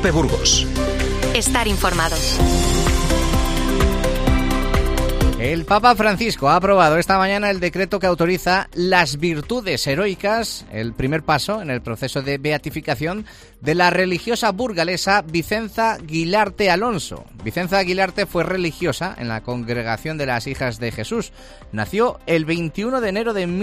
COPE Burgos. Estar informado. El Papa Francisco ha aprobado esta mañana el decreto que autoriza las virtudes heroicas, el primer paso en el proceso de beatificación de la religiosa burgalesa Vicenza Guilarte Alonso. Vicenza Guilarte fue religiosa en la Congregación de las Hijas de Jesús. Nació el 21 de enero de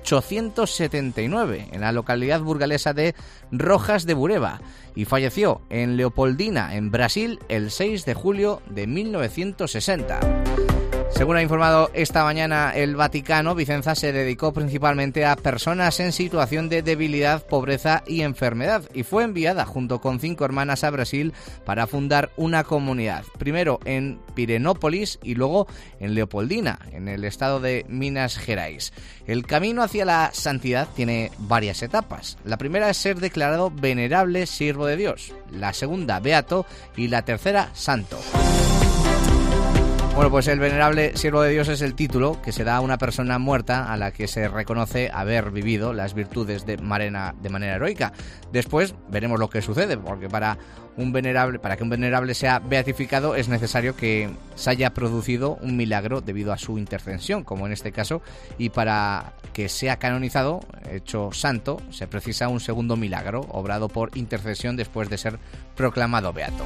1879 en la localidad burgalesa de Rojas de Bureba y falleció en Leopoldina, en Brasil, el 6 de julio de 1960. Según ha informado esta mañana el Vaticano, Vicenza se dedicó principalmente a personas en situación de debilidad, pobreza y enfermedad y fue enviada junto con 5 hermanas a Brasil para fundar una comunidad, primero en Pirenópolis y luego en Leopoldina, en el estado de Minas Gerais. El camino hacia la santidad tiene varias etapas. La primera es ser declarado venerable siervo de Dios, la segunda beato y la tercera santo. Bueno, pues el venerable siervo de Dios es el título que se da a una persona muerta a la que se reconoce haber vivido las virtudes de manera heroica. Después veremos lo que sucede, porque para que un venerable sea beatificado es necesario que se haya producido un milagro debido a su intercesión, como en este caso, y para que sea canonizado, hecho santo, se precisa un segundo milagro, obrado por intercesión después de ser proclamado beato.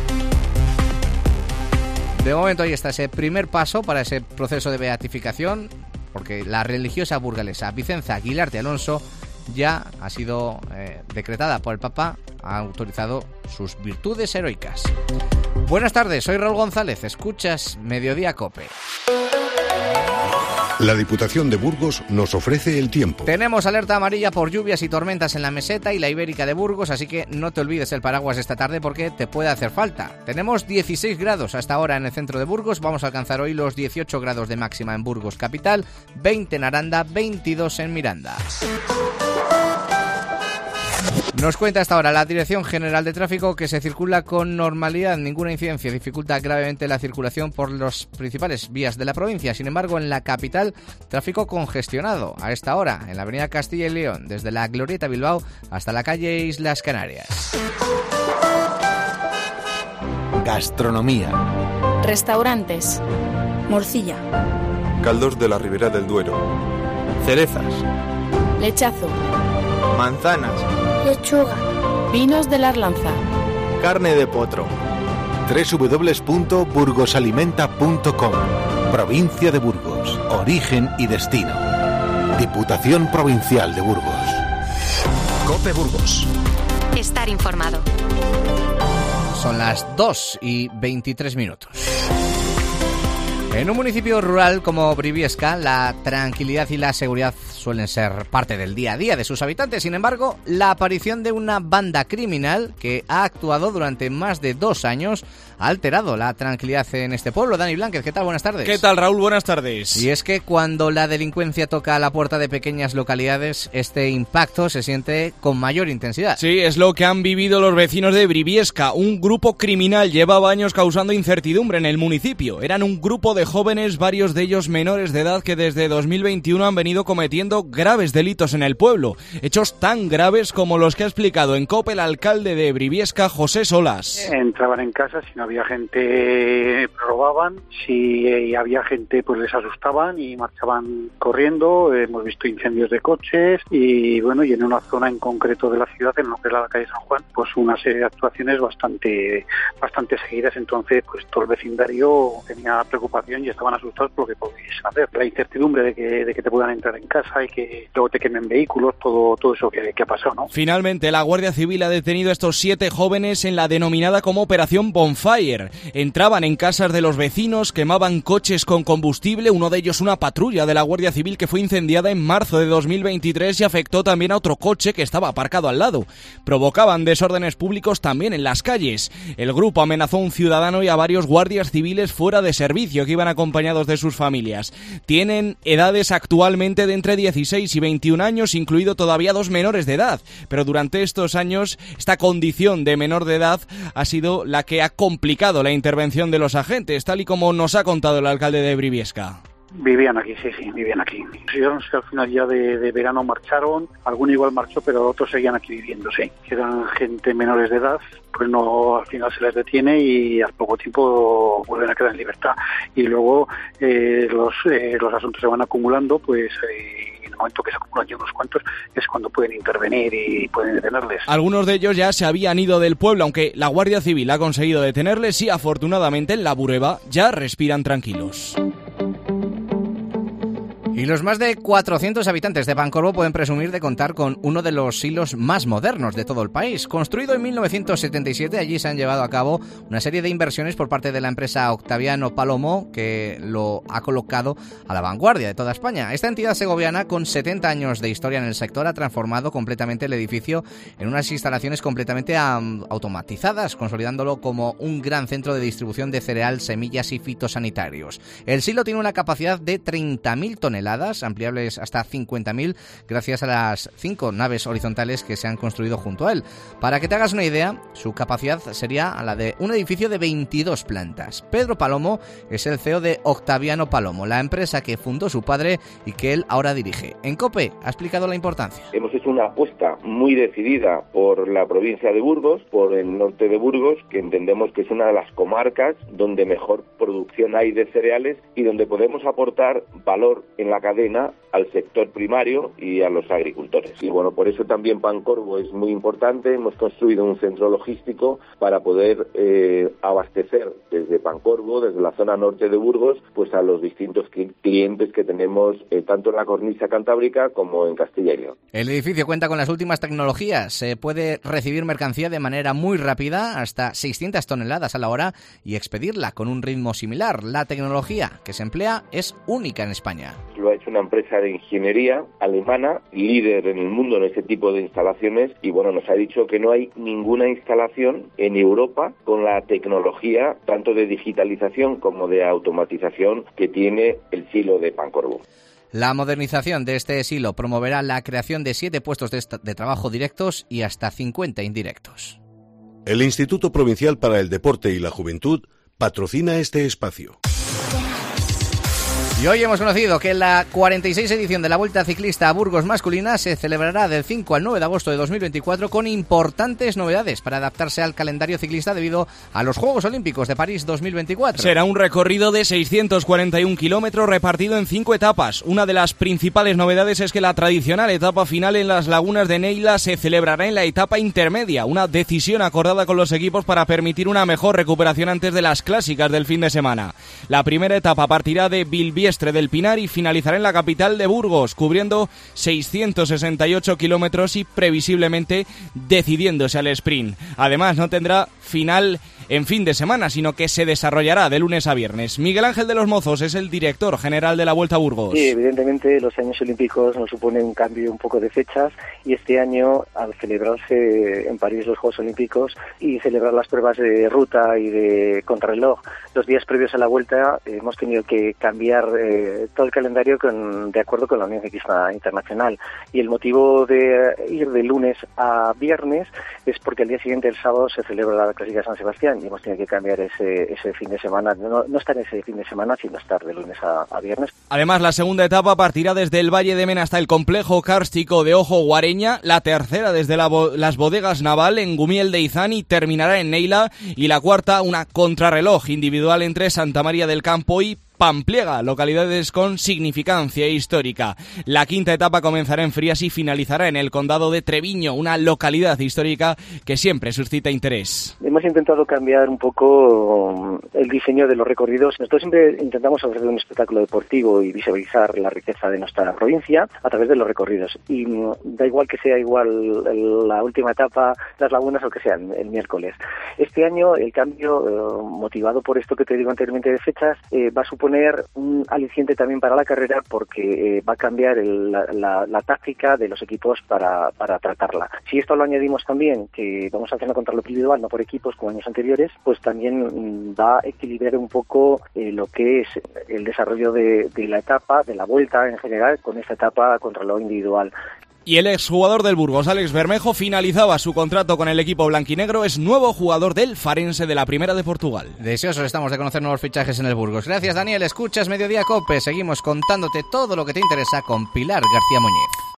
De momento ahí está ese primer paso para ese proceso de beatificación, porque la religiosa burgalesa Vicenza Guilarte Alonso ya ha sido decretada por el Papa, ha autorizado sus virtudes heroicas. Buenas tardes, soy Raúl González, escuchas Mediodía COPE. La Diputación de Burgos nos ofrece el tiempo. Tenemos alerta amarilla por lluvias y tormentas en la Meseta y la Ibérica de Burgos, así que no te olvides el paraguas esta tarde porque te puede hacer falta. Tenemos 16 grados hasta ahora en el centro de Burgos, vamos a alcanzar hoy los 18 grados de máxima en Burgos capital, 20 en Aranda, 22 en Miranda. Nos cuenta hasta ahora la Dirección General de Tráfico que se circula con normalidad, ninguna incidencia dificulta gravemente la circulación por las principales vías de la provincia. Sin embargo, en la capital, tráfico congestionado a esta hora en la avenida Castilla y León, desde la Glorieta Bilbao hasta la calle Islas Canarias. Gastronomía. Restaurantes. Morcilla. Caldos de la Ribera del Duero. Cerezas. Lechazo. Manzanas. Lechuga. Vinos de la Arlanza. Carne de potro. www.burgosalimenta.com. Provincia de Burgos. Origen y destino. Diputación Provincial de Burgos. COPE Burgos. Estar informado. Son las 2:23. En un municipio rural como Briviesca, la tranquilidad y la seguridad suelen ser parte del día a día de sus habitantes. Sin embargo, la aparición de una banda criminal que ha actuado durante más de 2 años ha alterado la tranquilidad en este pueblo. Dani Blánquez, ¿qué tal? Buenas tardes. ¿Qué tal, Raúl? Buenas tardes. Y es que cuando la delincuencia toca a la puerta de pequeñas localidades, este impacto se siente con mayor intensidad. Sí, es lo que han vivido los vecinos de Briviesca. Un grupo criminal llevaba años causando incertidumbre en el municipio. Eran un grupo de jóvenes, varios de ellos menores de edad, que desde 2021 han venido cometiendo graves delitos en el pueblo. Hechos tan graves como los que ha explicado en COPE el alcalde de Briviesca, José Solas. Entraban en casa, si no había gente robaban, si había gente pues les asustaban y marchaban corriendo. Hemos visto incendios de coches y bueno, y en una zona en concreto de la ciudad, en lo que es la calle San Juan, pues una serie de actuaciones bastante seguidas. Entonces pues todo el vecindario tenía preocupación y estaban asustados por lo que podéis hacer. La incertidumbre de que te puedan entrar en casa y que luego te quemen vehículos, todo eso que ha pasado, ¿no? Finalmente, la Guardia Civil ha detenido a estos 7 jóvenes en la denominada como Operación Bonfire. Entraban en casas de los vecinos, quemaban coches con combustible, uno de ellos una patrulla de la Guardia Civil que fue incendiada en marzo de 2023 y afectó también a otro coche que estaba aparcado al lado. Provocaban desórdenes públicos también en las calles. El grupo amenazó a un ciudadano y a varios guardias civiles fuera de servicio que iban acompañados de sus familias. Tienen edades actualmente de entre 16 y 21 años, incluido todavía 2 menores de edad, pero durante estos años esta condición de menor de edad ha sido la que ha complicado la intervención de los agentes, tal y como nos ha contado el alcalde de Briviesca. Vivían aquí, sí, vivían aquí. Yo no sé, al final ya de verano marcharon, alguno igual marchó, pero otros seguían aquí viviendo, sí. Eran gente menores de edad, pues no, al final se les detiene y al poco tiempo vuelven a quedar en libertad. Y luego los asuntos se van acumulando, pues en el momento que se acumulan ya unos cuantos es cuando pueden intervenir y pueden detenerles. Algunos de ellos ya se habían ido del pueblo, aunque la Guardia Civil ha conseguido detenerles y afortunadamente en la Bureba ya respiran tranquilos. Y los más de 400 habitantes de Pancorbo pueden presumir de contar con uno de los silos más modernos de todo el país. Construido en 1977, allí se han llevado a cabo una serie de inversiones por parte de la empresa Octaviano Palomo, que lo ha colocado a la vanguardia de toda España. Esta entidad segoviana, con 70 años de historia en el sector, ha transformado completamente el edificio en unas instalaciones completamente automatizadas, consolidándolo como un gran centro de distribución de cereal, semillas y fitosanitarios. El silo tiene una capacidad de 30.000 toneladas, ampliables hasta 50.000 gracias a las 5 naves horizontales que se han construido junto a él. Para que te hagas una idea, su capacidad sería la de un edificio de 22 plantas. Pedro Palomo es el CEO de Octaviano Palomo, la empresa que fundó su padre y que él ahora dirige. En COPE ha explicado la importancia. Hemos hecho una apuesta muy decidida por la provincia de Burgos, por el norte de Burgos, que entendemos que es una de las comarcas donde mejor producción hay de cereales y donde podemos aportar valor en la cadena al sector primario y a los agricultores. Y bueno, por eso también Pancorbo es muy importante. Hemos construido un centro logístico para poder abastecer desde Pancorbo, desde la zona norte de Burgos, pues a los distintos clientes que tenemos tanto en la cornisa cantábrica como en Castilla y León. El edificio cuenta con las últimas tecnologías. Se puede recibir mercancía de manera muy rápida, hasta 600 toneladas a la hora, y expedirla con un ritmo similar. La tecnología que se emplea es única en España. Lo ha hecho una empresa de ingeniería alemana, líder en el mundo en este tipo de instalaciones, y bueno, nos ha dicho que no hay ninguna instalación en Europa con la tecnología tanto de digitalización como de automatización que tiene el silo de Pancorbo. La modernización de este silo promoverá la creación de 7 puestos de trabajo directos y hasta 50 indirectos. El Instituto Provincial para el Deporte y la Juventud patrocina este espacio. Y hoy hemos conocido que la 46 edición de la Vuelta Ciclista a Burgos masculina se celebrará del 5 al 9 de agosto de 2024 con importantes novedades para adaptarse al calendario ciclista debido a los Juegos Olímpicos de París 2024. Será un recorrido de 641 kilómetros repartido en 5 etapas. Una de las principales novedades es que la tradicional etapa final en las lagunas de Neila se celebrará en la etapa intermedia, una decisión acordada con los equipos para permitir una mejor recuperación antes de las clásicas del fin de semana. La primera etapa partirá de Bilbiestre del Pinar y finalizará en la capital de Burgos, cubriendo 668 kilómetros y previsiblemente decidiéndose al sprint. Además, no tendrá final en fin de semana, sino que se desarrollará de lunes a viernes. Miguel Ángel de los Mozos es el director general de la Vuelta a Burgos. Sí, evidentemente los años olímpicos nos suponen un cambio un poco de fechas y este año, al celebrarse en París los Juegos Olímpicos y celebrar las pruebas de ruta y de contrarreloj los días previos a la Vuelta, hemos tenido que cambiar todo el calendario de acuerdo con la Unión Ciclista Internacional. Y el motivo de ir de lunes a viernes es porque el día siguiente, el sábado, se celebra la Clásica de San Sebastián y hemos tenido que cambiar ese fin de semana, no estar ese fin de semana, sino estar de lunes a viernes. Además, la segunda etapa partirá desde el Valle de Mena hasta el complejo kárstico de Ojo Guareña, la tercera desde las bodegas Naval en Gumiel de Izán y terminará en Neila, y la cuarta una contrarreloj individual entre Santa María del Campo y Pampliega, localidades con significancia histórica. La quinta etapa comenzará en Frías y finalizará en el condado de Treviño, una localidad histórica que siempre suscita interés. Hemos intentado cambiar un poco el diseño de los recorridos. Nosotros siempre intentamos ofrecer un espectáculo deportivo y visibilizar la riqueza de nuestra provincia a través de los recorridos. Y da igual que sea igual la última etapa, las lagunas o que sea el miércoles. Este año el cambio, motivado por esto que te digo anteriormente de fechas, va a suponer un aliciente también para la carrera porque va a cambiar la táctica de los equipos para tratarla. Si esto lo añadimos también, que vamos a hacerlo contra lo individual, no por equipos como años anteriores, pues también va a equilibrar un poco lo que es el desarrollo de la etapa, de la vuelta en general, con esta etapa contra lo individual. Y el exjugador del Burgos, Alex Bermejo, finalizaba su contrato con el equipo blanquinegro. Es nuevo jugador del Farense de la Primera de Portugal. Deseosos estamos de conocer nuevos fichajes en el Burgos. Gracias, Daniel. Escuchas Mediodía COPE. Seguimos contándote todo lo que te interesa con Pilar García Muñiz.